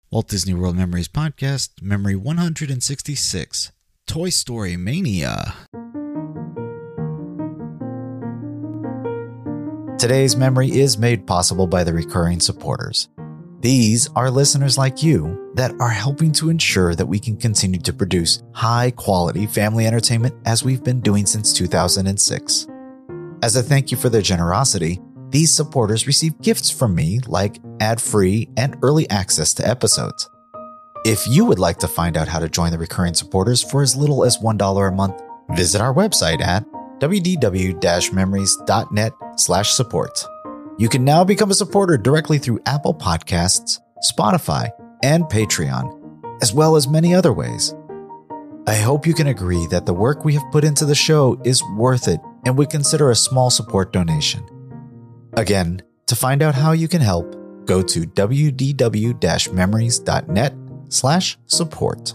Walt Disney World Memories Podcast, Memory 166, Toy Story Mania. Today's memory is made possible by the recurring supporters. These are listeners like you that are helping to ensure that we can continue to produce high-quality family entertainment as we've been doing since 2006. As a thank you for their generosity, these supporters receive gifts from me like ad-free and early access to episodes. If you would like to find out how to join the recurring supporters for as little as $1 a month, visit our website at wdw-memories.net/support. You can now become a supporter directly through Apple Podcasts, Spotify, and Patreon, as well as many other ways. I hope you can agree that the work we have put into the show is worth it and would consider a small support donation. Again, to find out how you can help, go to wdw-memories.net/support.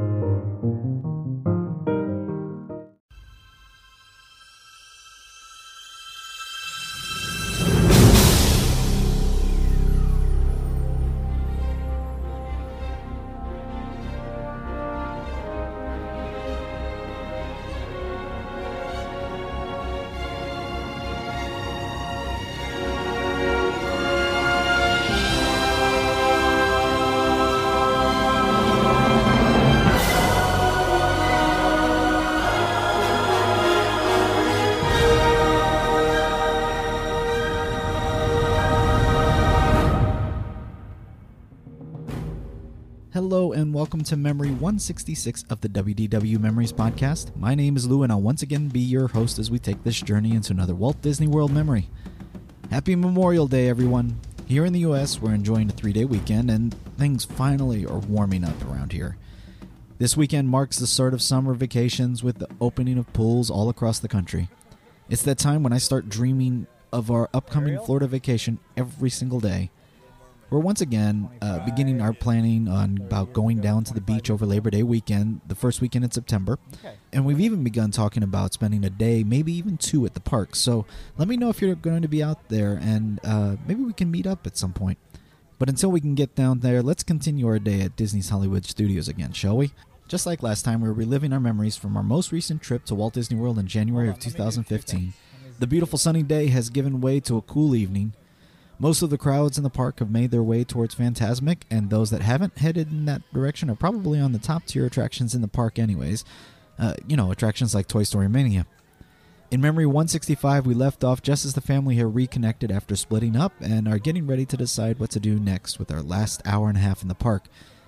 Hello and welcome to Memory 166 of the WDW Memories Podcast. My name is Lou and I'll once again be your host as we take this journey into another Walt Disney World memory. Happy Memorial Day, everyone. Here in the US, we're enjoying a 3-day weekend and things finally are warming up around here. This weekend marks the start of summer vacations with the opening of pools all across the country. It's that time when I start dreaming of our upcoming Florida vacation every single day. We're once again beginning our planning on about going down to the beach over Labor Day weekend, the first weekend in September. And we've even begun talking about spending a day, maybe even 2 at the park. So let me know if you're going to be out there and maybe we can meet up at some point. But until we can get down there, let's continue our day at Disney's Hollywood Studios again, shall we? Just like last time, we're reliving our memories from our most recent trip to Walt Disney World in January of 2015. The beautiful sunny day has given way to a cool evening. Most of the crowds in the park have made their way towards Fantasmic, and those that haven't headed in that direction are probably on the top-tier attractions in the park anyways. Attractions like Toy Story Mania. In Memory 165, we left off just as the family had reconnected after splitting up and are getting ready to decide what to do next with our last hour and a half in the park.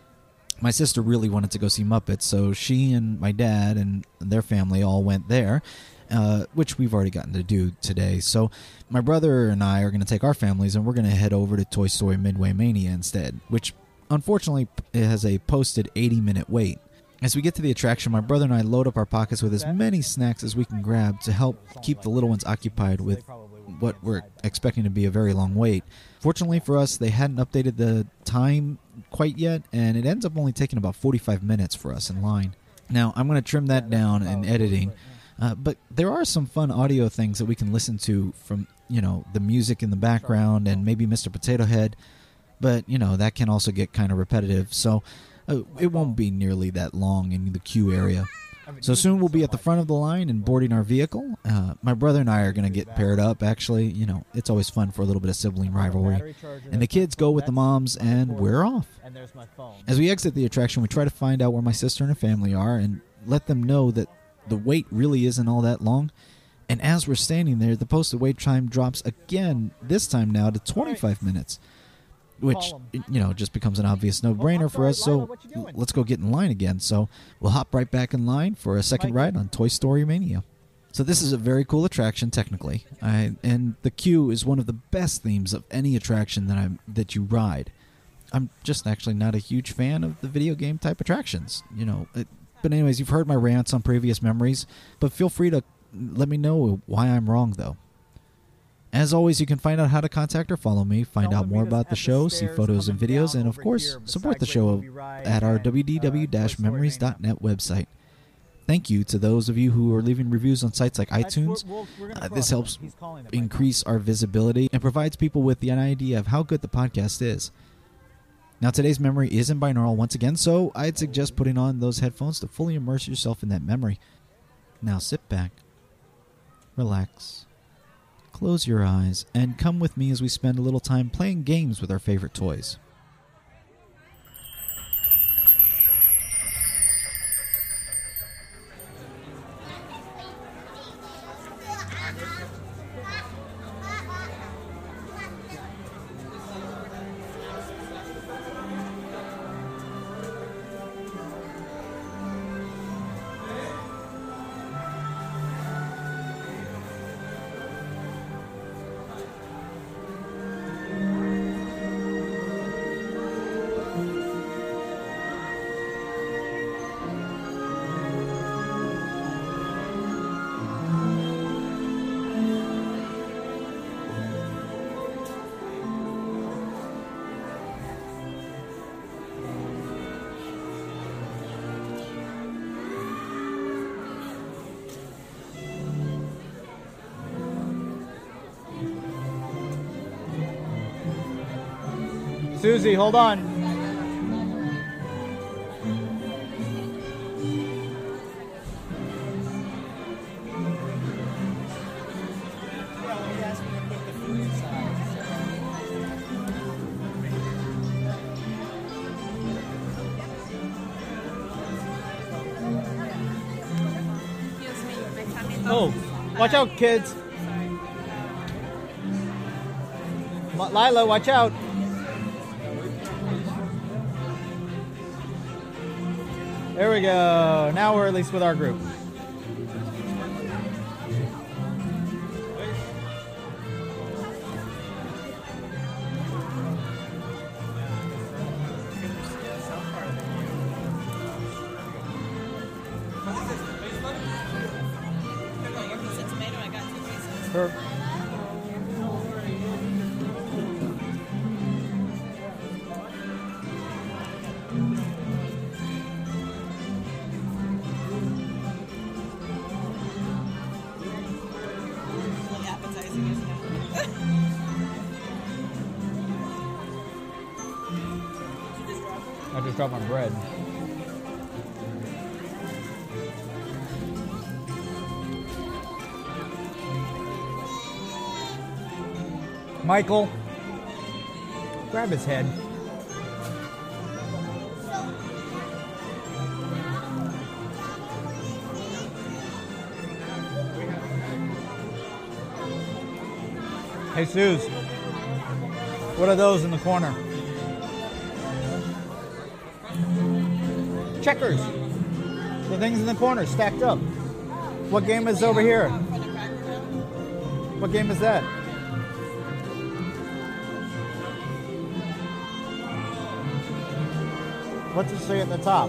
My sister really wanted to go see Muppets, so she and my dad and their family all went there. Which we've already gotten to do today. So my brother and I are going to take our families and we're going to head over to Toy Story Midway Mania instead, which unfortunately has a posted 80-minute wait. As we get to the attraction, my brother and I load up our pockets with as many snacks as we can grab to help keep the little ones occupied with what we're expecting to be a very long wait. Fortunately for us, they hadn't updated the time quite yet, and it ends up only taking about 45 minutes for us in line. Now, I'm going to trim that down in editing. But there are some fun audio things that we can listen to from, the music in the background and maybe Mr. Potato Head. But, that can also get kind of repetitive. So it won't be nearly that long in the queue area. So soon we'll be at the front of the line and boarding our vehicle. My brother and I are going to get paired up, actually. It's always fun for a little bit of sibling rivalry. And the kids go with the moms, and we're off. As we exit the attraction, we try to find out where my sister and her family are and let them know that the wait really isn't all that long. And as we're standing there, the posted wait time drops again, this time now to 25 minutes. Which, just becomes an obvious no-brainer for us, so let's go get in line again. So we'll hop right back in line for a second ride on Toy Story Mania. So this is a very cool attraction, technically. And the queue is one of the best themes of any attraction that you ride. I'm just actually not a huge fan of the video game type attractions, But anyways, you've heard my rants on previous memories, but feel free to let me know why I'm wrong, though. As always, you can find out how to contact or follow me, find out more about the show, see photos and videos, and of course, support the show at our wdw-memories.net website. Thank you to those of you who are leaving reviews on sites like iTunes. This helps increase our visibility and provides people with an idea of how good the podcast is. Now, today's memory is in binaural once again, so I'd suggest putting on those headphones to fully immerse yourself in that memory. Now sit back, relax, close your eyes, and come with me as we spend a little time playing games with our favorite toys. Susie, hold on. Oh, watch out, kids. Lila, watch out. There we go. Now we're at least with our group. Sure. I just dropped my bread. Michael, grab his head. Hey, Suze, what are those in the corner? Checkers. The things in the corner stacked up. What game is over here? What game is that? What's it say at the top?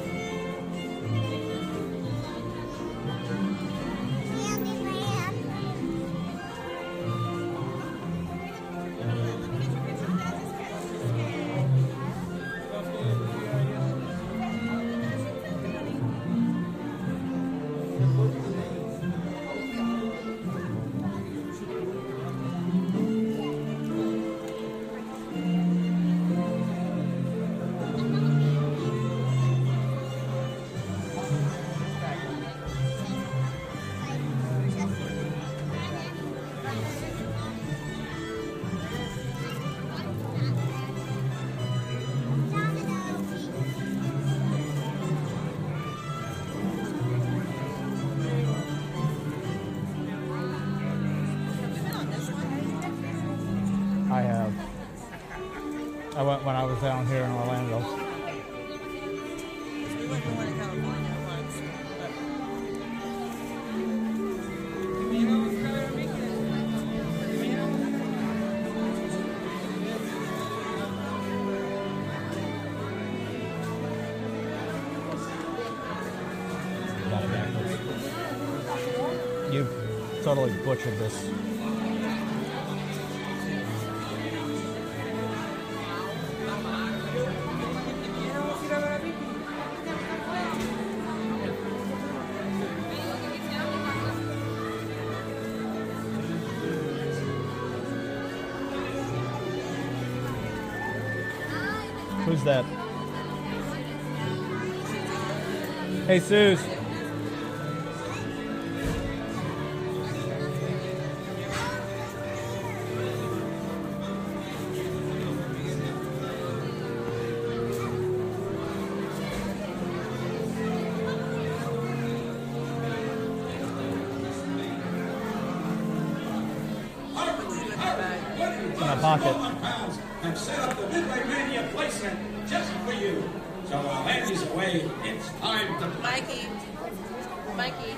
I have. I went when I was down here in Orlando. We went to one in California once. Got it backwards. You totally butchered this. Who's that? Hey, Suze. In my pocket. I've set up the Midway Mania placement just for you. So while Andy's away, it's time to play. Mikey.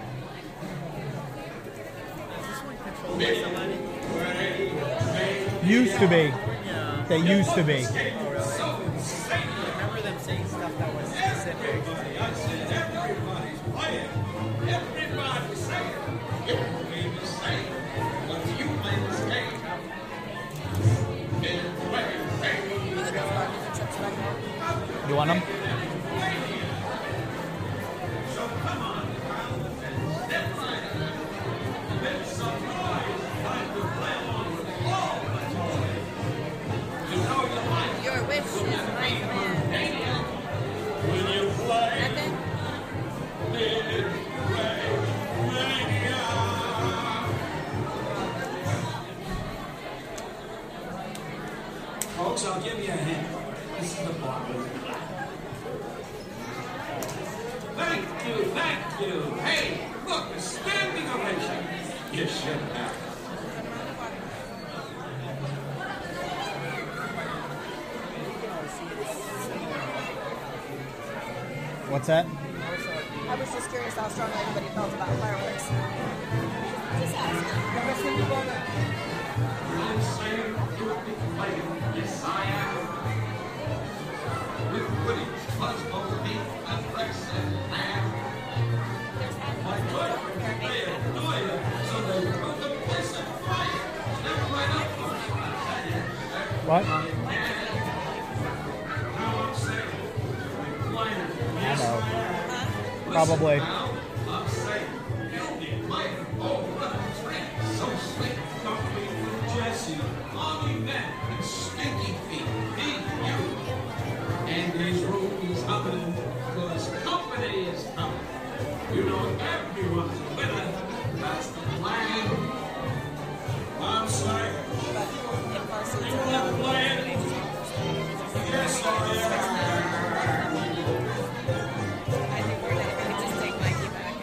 Used to be. They used to be. Remember them saying stuff that was specific. Everybody's playing. Everybody's saying. Your game is safe. But if you play this game, Midway Mania. You want them? Your wish is my command. When you play Nothing? Folks, I'll give you a hint. This is the part. Thank you. Hey, look, a standing ovation. You should have. What's that? I was just curious how strongly everybody felt about fireworks. Just asking. I'm saying you'll be playing. Yes, I am. With Woody, Buzz Bumblebee, and Rex and Ram. My good man, do you? So they put the place on fire. Never mind up. What? Now I'm saying, playing. I know. Probably. I'm saying, you'll be playing. Oh, what a treat. So sweet. Company from Jesse, Mommy Men, and Stinky Feet. Me, you. Andy's room is humming, because company is coming. You know everyone's a winner. That's the plan. I'm saying, you're playing. Yes, I am. I think we're going to just take Mikey back.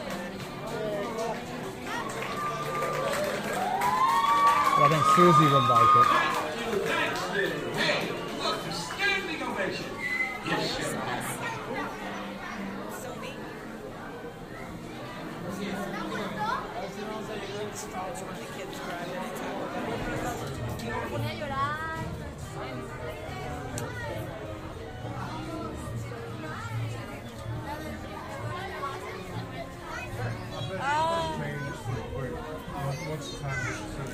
I think Susie would like it. Thank you. Hey, look, a standing ovation. Yes, you have. So neat. The kids cried anytime. Ponía a llorar. What's the time?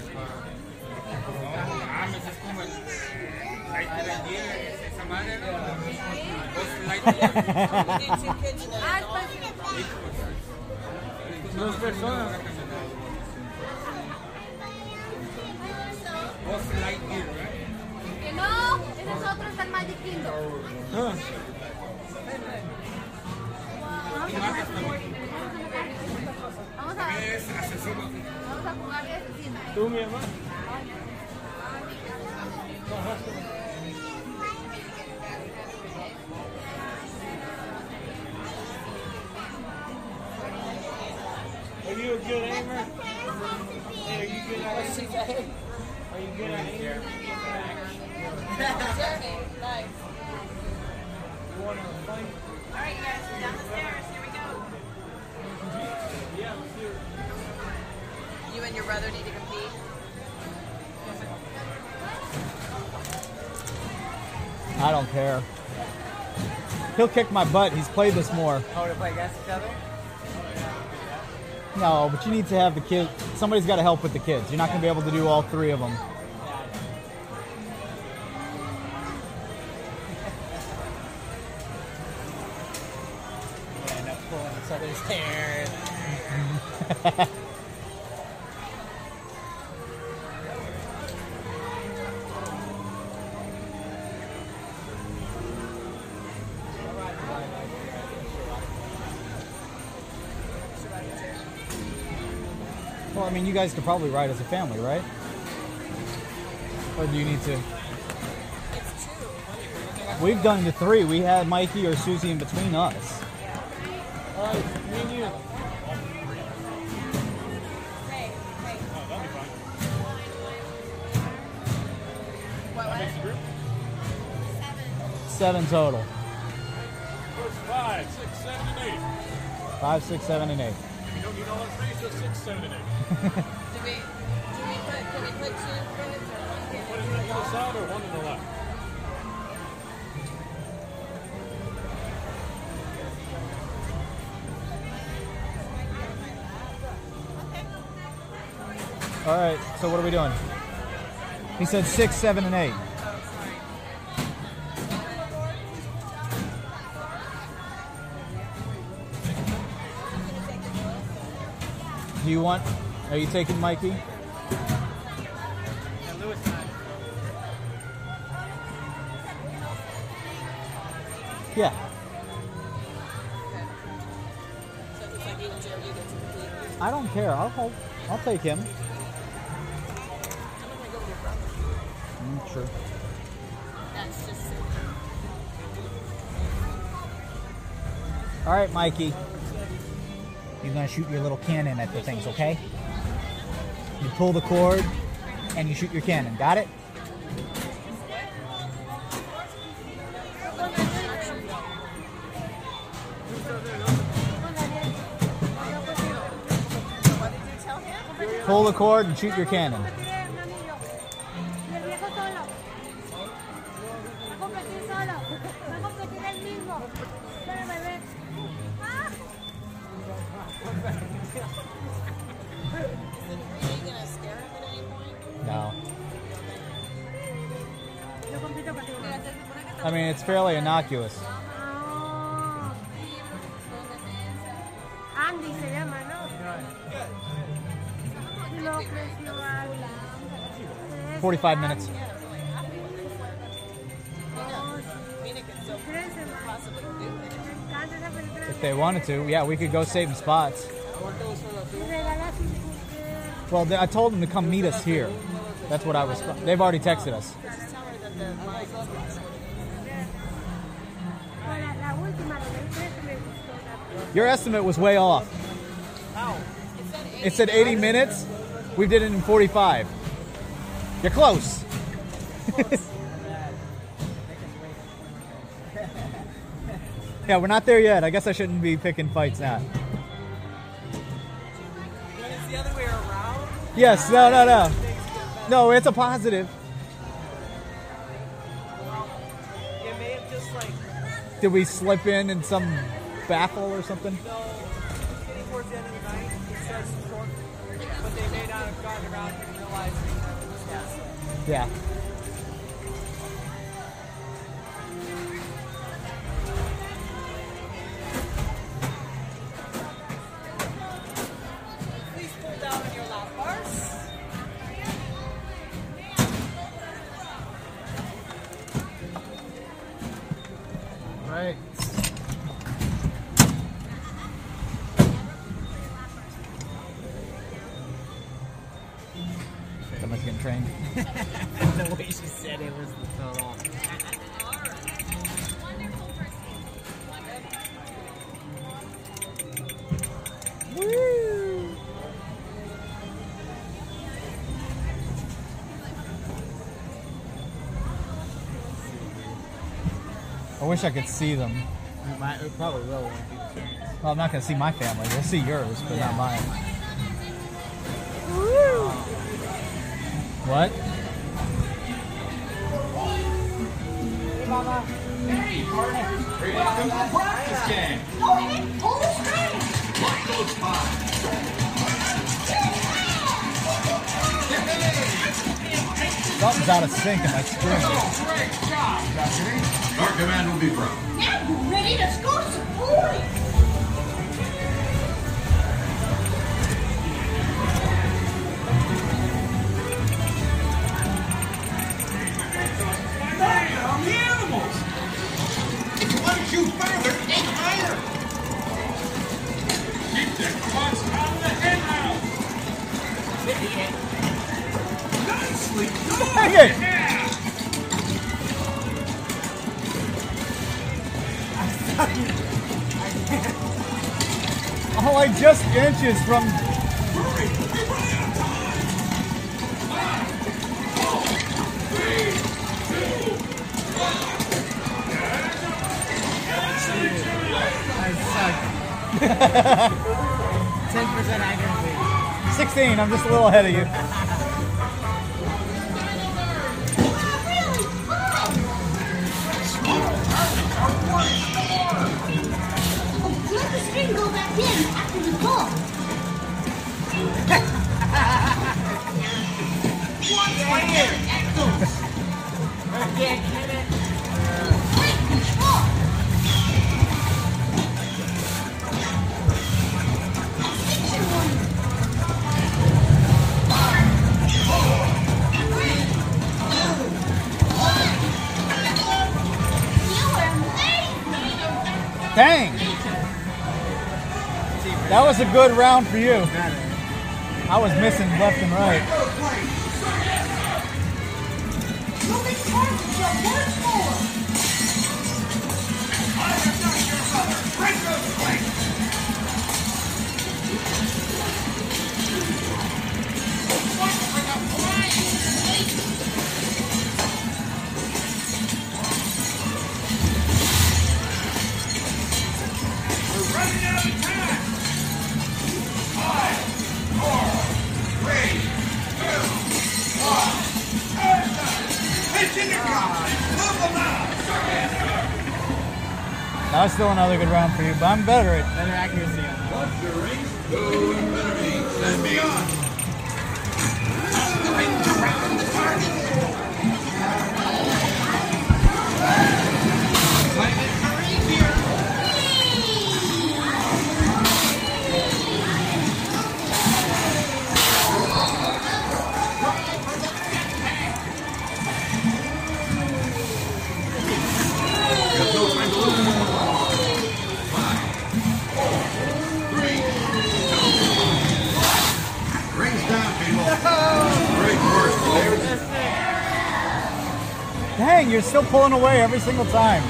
Esa madre, Two kids in there. dos personas. Buzz Lightyear, right? Que no, ese es otro, está el Magic Kingdom. Vamos a ver. Es asesino. Vamos a jugar de asesino. ¿Tú, mi hermano? Are you a good aimer? Hey, are you good at aiming? Are you good at aiming? Jeremy, nice. You want to fight? All right, guys, we're down the stairs. Here we go. Yeah, let's do it. You and your brother need to compete. I don't care. He'll kick my butt. He's played this more. Oh, to play against each other? No, but you need to have the kid. Somebody's got to help with the kids. You're not going to be able to do all three of them. End up pulling each other's hair. Well, I mean, you guys could probably ride as a family, right? Or do you need to? It's two. We've done the 3. We had Mikey or Susie in between us. All right, me and you. Hey, hey. Oh, that'll be fine. What? Makes the group. 7 total. First 5, 6, 7, and 8. 5, 6, 7, and 8. You don't need all that space, just 6, 7, and 8. Can we put 2 kids or 1 kid? Put it on the other side or one on the left? All right, so what are we doing? He said 6, 7, and 8. Do you want? Are you taking Mikey? And Lewis and I. Yeah. So it's like even Jerry, you get to complete. I don't care. I'll take him. I'm gonna go with your brother. Sure. That's just sick. All right, Mikey. You're gonna shoot your little cannon at the things, okay? You pull the cord and you shoot your cannon. Got it? What did you tell him? Pull the cord and shoot your cannon. Are you gonna scare him at any point? No. I mean, it's fairly innocuous. Andy se llama, ¿no? Lo ofreció a 45 minutes. Mina could still possibly do it. If they wanted to, yeah, we could go save some spots. Well, I told them to come meet us here. That's what I was. They've already texted us. Just tell her that the mic is possible. La última, la del 13 me gustó. Your estimate was way off. It said 80 minutes. We did it in 45. You're close. Yeah, we're not there yet. I guess I shouldn't be picking fights now. It's the other way around. Yes, no. No, it's a positive. It may have just like Did we slip in some baffle or something? getting towards the end of the night. It starts to short, but they may not have gotten around and realized it was gas. Yeah. Please pull down on your lap bars. Right. Someone's getting trained. The way she said it was the total. Woo! I wish I could see them. It probably will when people experience. Well, I'm not going to see my family. We'll see yours, but not mine. What? Hey, partner. Welcome to the practice game. Like those five. Something's out of sync in my screen. Great job, Deputy. Our command will be from. Now we're ready to go support it. Hey, on the animals. If you want to shoot further, aim higher. Keep the clocks out of the hen house. nicely done. Dang it! Oh, like just inches from. Hurry, we're running out of time. 10% accuracy. 16, I'm just a little ahead of you. Let the string go back in after the ball. Great control. Fiction one. You were amazing. Dang! That was a good round for you. I was missing left and right. Moving towards your one forward. Break those legs. We're running out of time. 5, 4, 3, 2, 1. Pitch in the ground. Move them out. That was still another good round for you, but I'm better at. Better accuracy on that. What's the ring? Go and better be. Send me on. Around the target. Lightning Curry here. Got no time to lose. 5, 4, 3, 2, 1. Rings down, people. Great work, players. Dang, you're still pulling away every single time.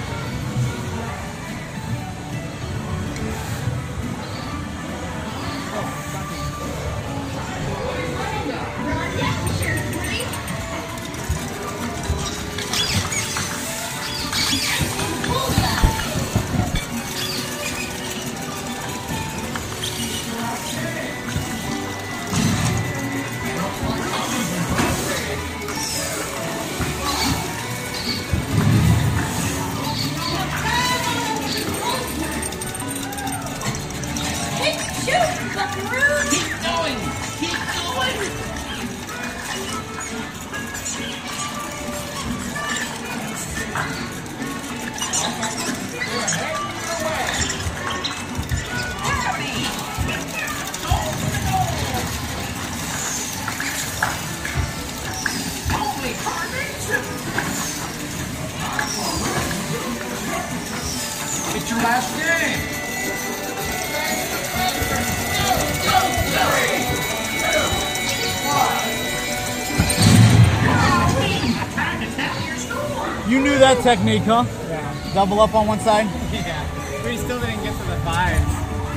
Shoot, buckaroo! Keep going! Keep going! It's your last game. You knew that technique, huh? Yeah. Double up on one side? Yeah. But he still didn't get to the fives.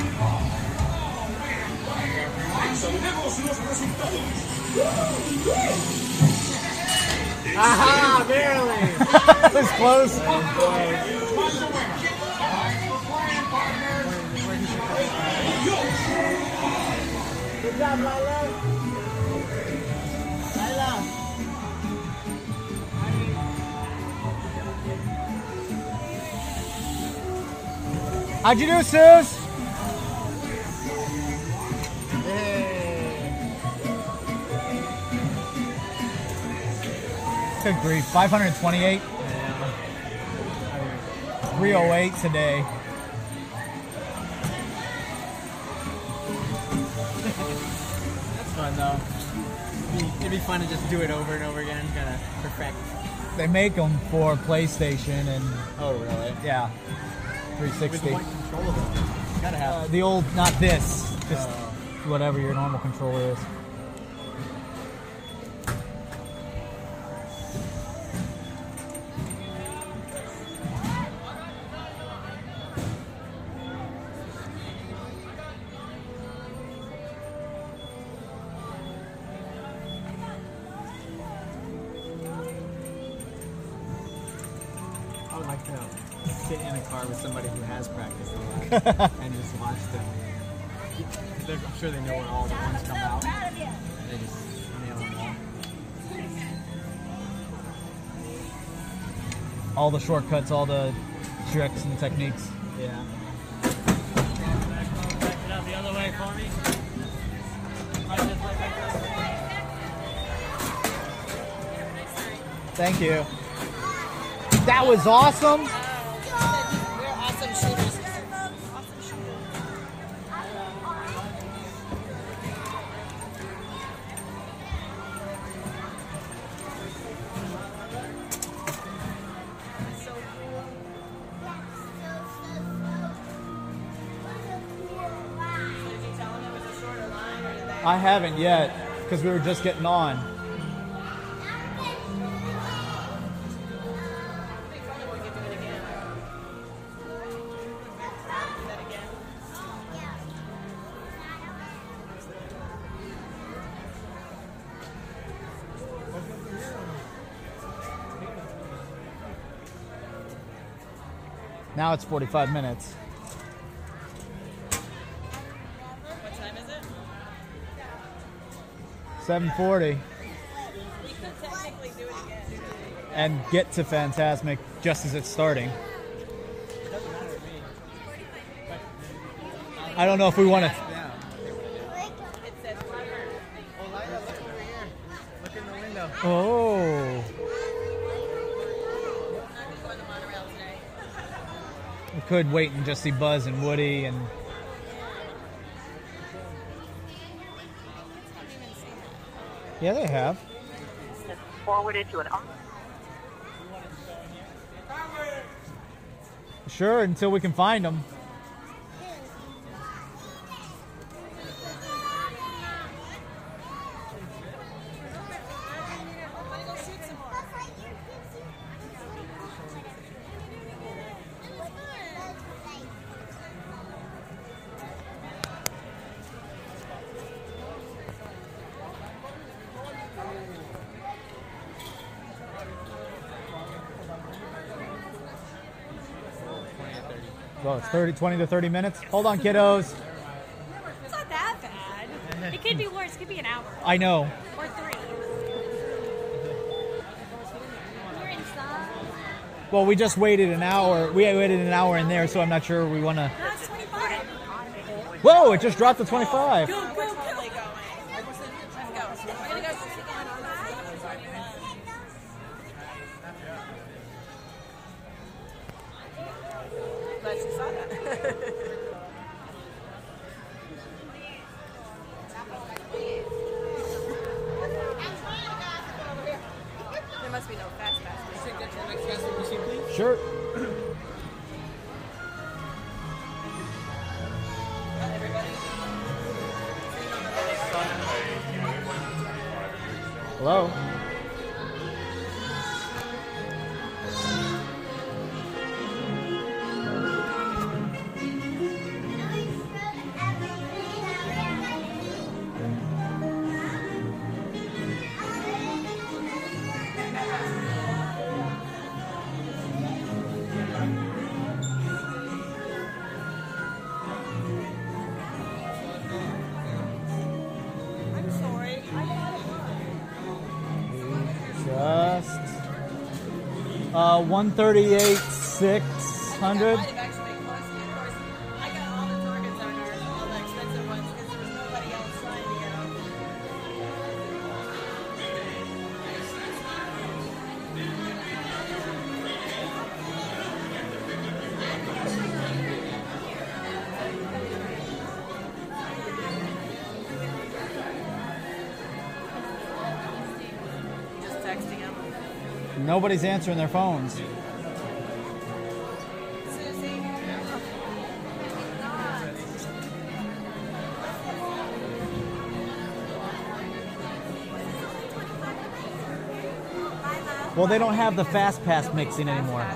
Aha! Barely! That was close. Good job, Lila. Lila. How'd you do, Suze? Good grief. 528. 308 today. That's fun though. It'd be fun to just do it over and over again, kind of perfect. They make them for PlayStation and Oh, really? yeah, With 360. one controller. You gotta have. The old, not this, just whatever your normal controller is. car with somebody who has practiced a lot and just watched them. I'm sure they know where all the ones come out. They just nail them all. All the shortcuts, all the tricks and techniques. Yeah. Back it up the other way for me. Right this way, back this way. Thank you. That was awesome. We're awesome shooters. Awesome shooters. I haven't yet because we were just getting on. Now it's 45 minutes. What time is it? 7:40. We could technically do it again. And get to Fantasmic just as it's starting. I don't know if we want to. It says here. Oh, Lila, look over here. Look in the window. Oh. I'm not going to go on the monorail today. We could wait and just see Buzz and Woody and. Yeah, they have. Forwarded to an. Sure, until we can find them. Well, it's 20 to 30 minutes. Hold on, kiddos. It's not that bad. It could be worse. It could be an hour. I know. Or 3. You're inside. Well, we just waited an hour. We waited an hour in there, so I'm not sure we want to. No, it's 25. Whoa! It just dropped to 25. We're totally going. Let's go. We're going to go see again on Glad you saw that. There must be no fast pass. Take that to the next fast food machine, please. Sure. Hello. I'm sorry. Just 138,600. Might have actually been close to you. Of course, I got all the targets on ours, all the expensive ones, because there was nobody else trying to get them. Just texting them. Nobody's answering their phones. Susie. Well, they don't have the fast pass mixing anymore.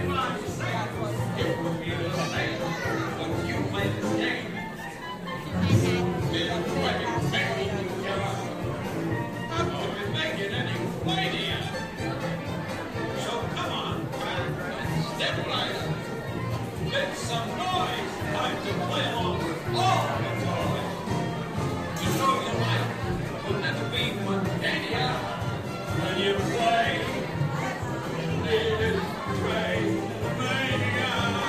Make some noise! Time to play along with all the toys! To show you life will never be Montania when you play Little Trainmania!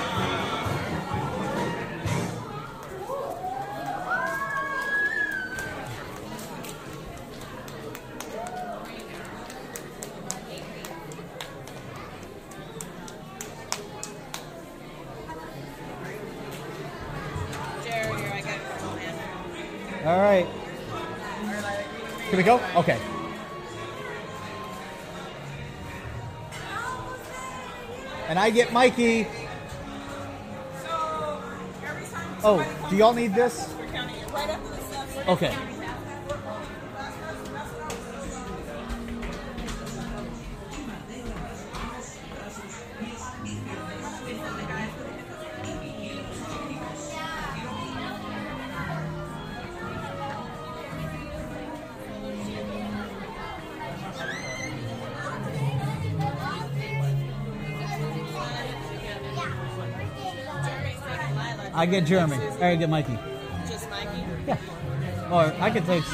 All right. Can we go? Okay. And I get Mikey. Oh, do y'all need this? Okay. I get Jeremy. I get Mikey. Just Mikey? Yeah. Or I could take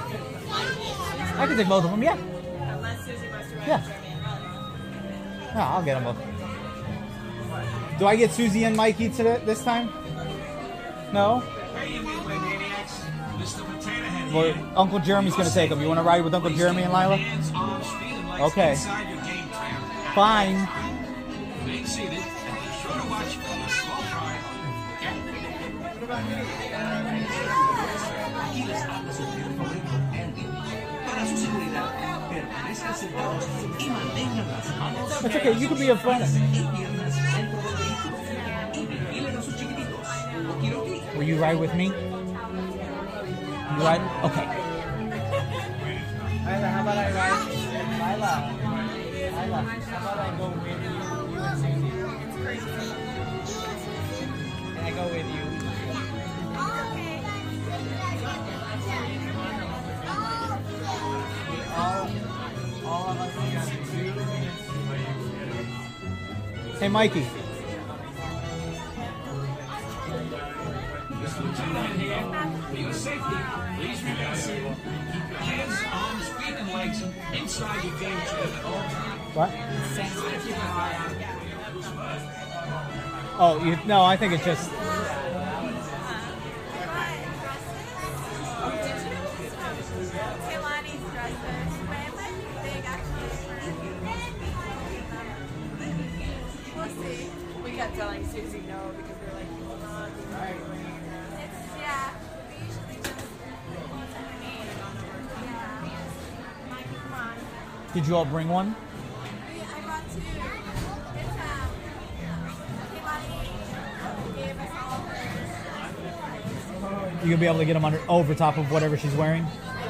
both of them. Yeah. Unless Susie wants to ride Yeah. Jeremy and Riley. No, I'll get them both. Do I get Susie and Mikey today this time? No. Hey, you midway maniacs! Mr. Potato Head Well, here. Uncle Jeremy's gonna take them. You want to ride with Uncle Jeremy and Lila? Hands, arms, feet, and legs Okay. inside your game tram. Fine. Remain seated and be sure to watch for the slow ride. Aquí les habla su señor favorito, Andy. Para su seguridad, permanezcan sentados y mantengan las manos It's okay. You can be a friend. y piernas dentro del vehículo. Y vigilen a sus chiquititos. Okidoki. Will you ride with me? You ride? Okay. Lila, how about I ride? Lila, how about I go with you and Susie? And I go with you. All of us together. Hey, Mikey. Mr. Lieutenant here. For your safety, please remain seated. Keep your hands, arms, feet, and legs inside your game tram at all times. What? Oh, no, I think it's just. We kept telling Susie no because we were like, Did you all bring one? You gonna be able to get them under over top of whatever she's wearing?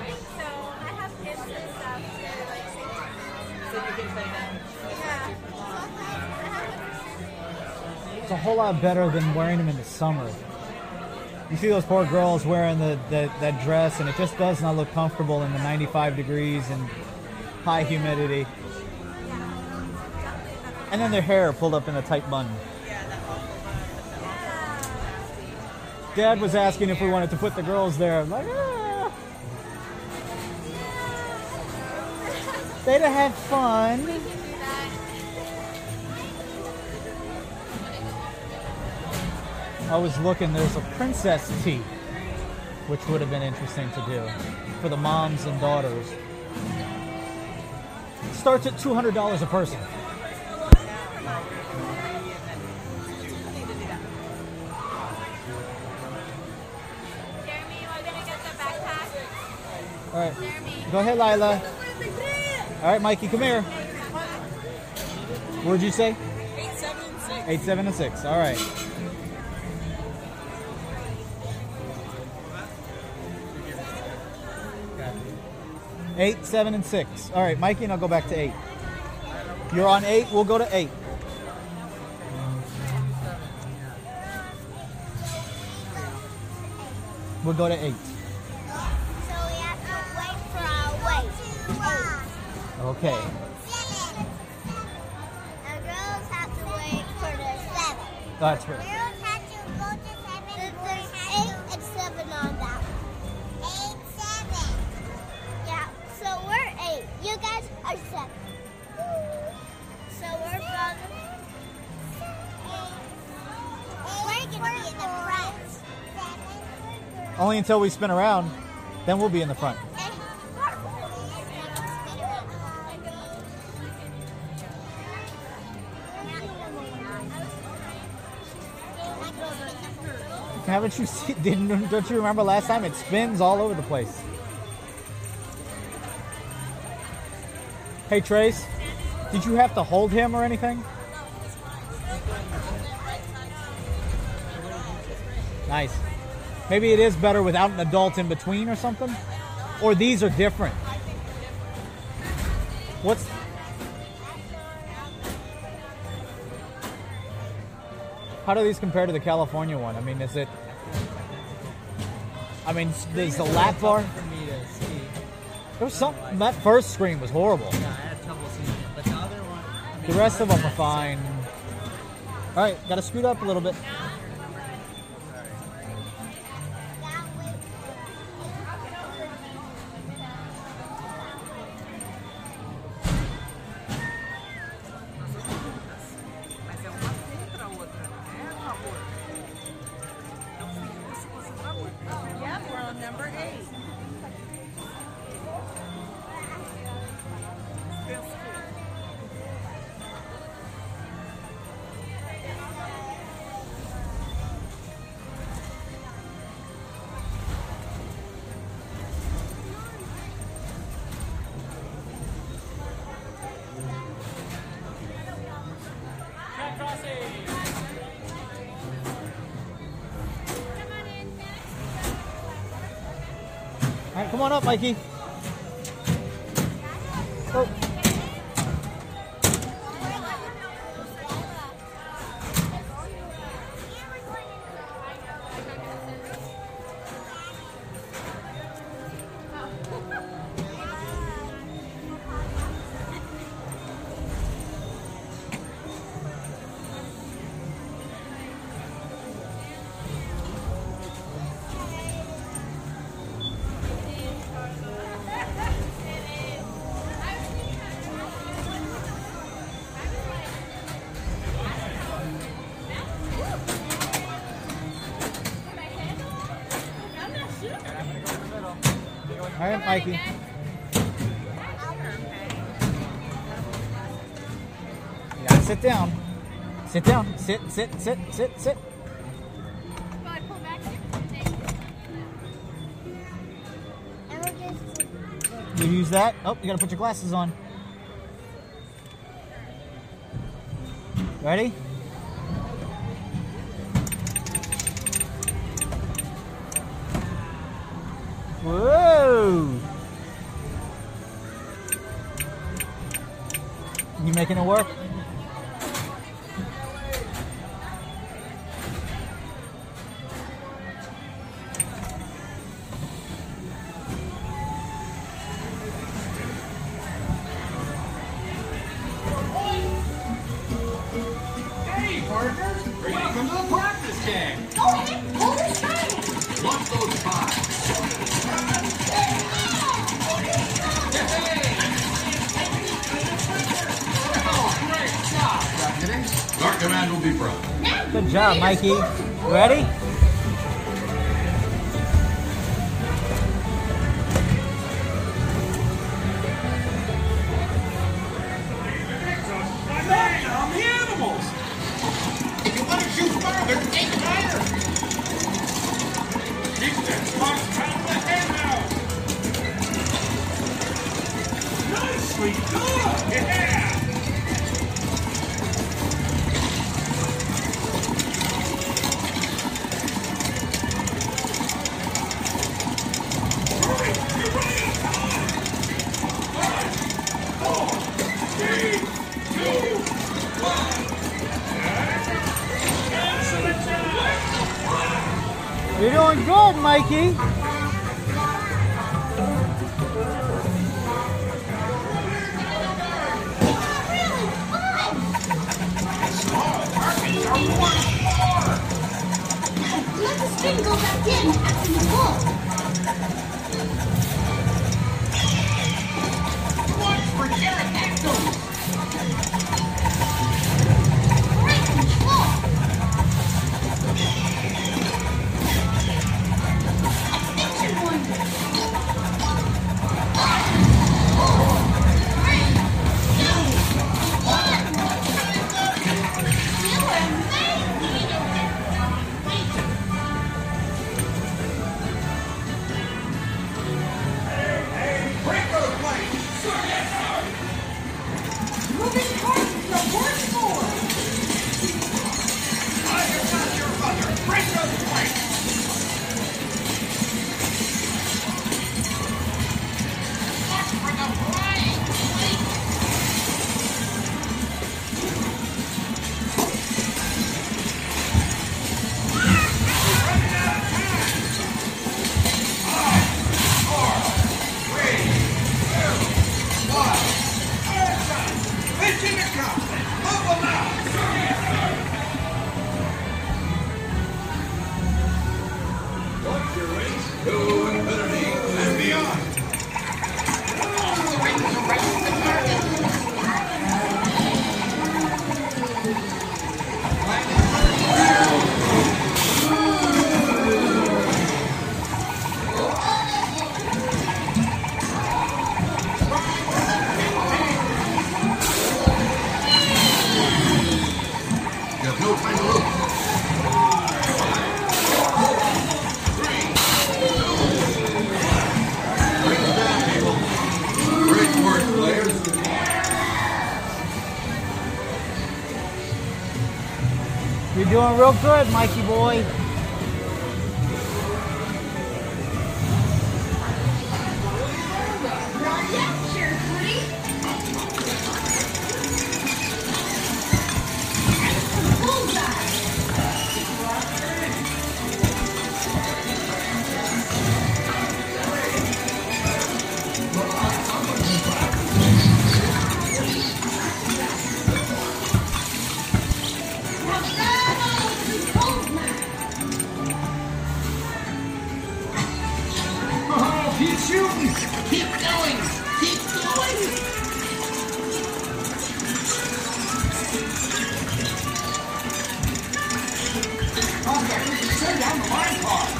It's a whole lot better than wearing them in the summer. You see those poor girls wearing that dress, and it just does not look comfortable in the 95 degrees and high humidity. And then their hair pulled up in a tight bun. Dad was asking if we wanted to put the girls there. I'm like, ah. They'd have fun. I was looking, there's a princess tea, which would have been interesting to do for the moms and daughters. It starts at $200 a person. All right, go ahead, Lila. All right, Mikey, come here. What'd you say? 8, 7, and 6. 8, 7, and 6. All right. Eight, 7, and 6. All right, Mikey, and I'll go back to 8. You're on 8. We'll go to 8. We'll go to 8. So we have to wait for our weight. 8. Okay. 7. The girls have to wait for the 7. That's right. Girls have to go to 7. There's 8 and 7 on that. 8, 7. Yeah, so we're 8. You guys are 7. So we're going. We're going to be in the front. Only until we spin around, then we'll be in the front. Haven't you seen? Don't you remember last time? It spins all over the place. Hey Trace, did you have to hold him or anything? Nice. Maybe it is better without an adult in between or something? Or these are different? What's... How do these compare to the California one? I mean, is it... I mean, there's the lap bar. For me to see. There was some... That first screen was horrible. Yeah, I had trouble seeing it, but the other one. I mean, The rest of them are fine. Alright, gotta scoot up a little bit. Yep, we're on number 8. Alright, come on up, Mikey. Oh. All right, Mikey. You gotta sit down. Sit down. Sit, sit, sit, sit, sit. You use that. Oh, you gotta put your glasses on. Ready? Whoa! You making it work? Hey, partners! Welcome to the practice game! Go ahead, pull the string. Watch those pies! Great job, deputies! Our command will be proud. Good job, Mikey. Ready? Man, on the animals! If you want to shoot farther, take higher! Keep that smart top of the head now! Nicely done! Yeah! You're doing good, Mikey. Let the string go back in after you pull. Watch for pterodactyls. Great control. Attention one. You're doing real good, Mikey boy. Keep shooting! Keep going! Keep going! Okay, send down the line car.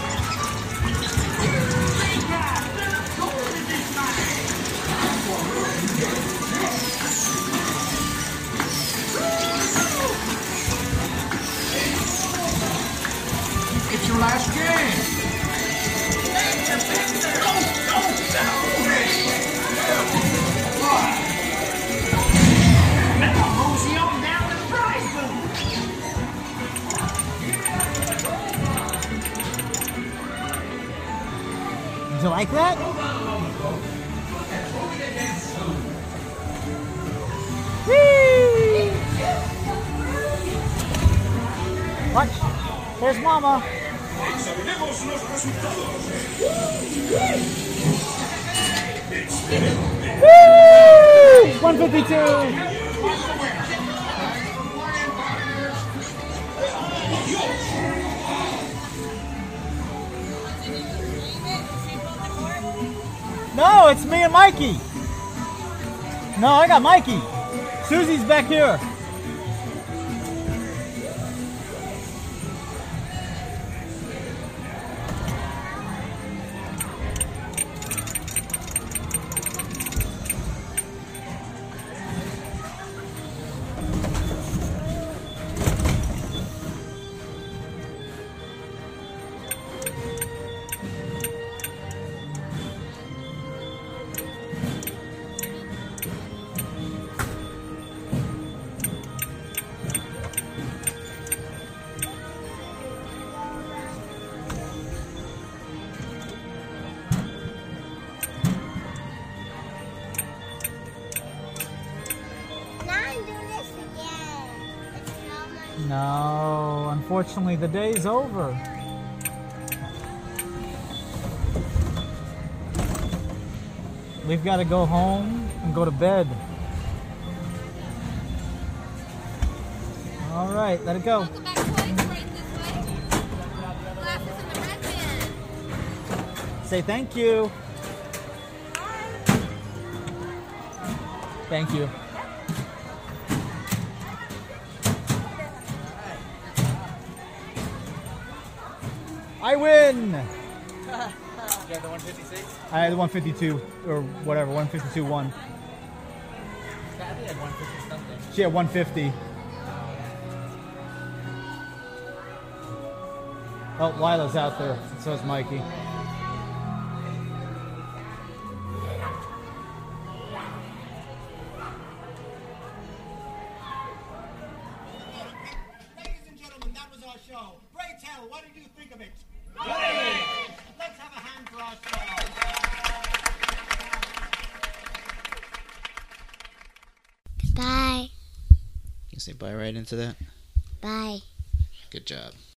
It's your last game. Did you like that? Whee! Watch. There's Mama. Examinemos los resultados. Woo! 152. No, it's me and Mikey. No, I got Mikey. Susie's back here. It's not my No, unfortunately the day's over. We've got to go home and go to bed. All right, let it go. Say thank you. Thank you. I win! You have the 156? I had the 152 or whatever, 152 won. Kathy had 150 something. She had 150. Oh, Lila's out there. So is Mikey. Ladies and gentlemen, that was our show. Pray tell, what did you think of it? Great! Let's have a hand for our show. Bye. You say bye right into that? Bye. Good job.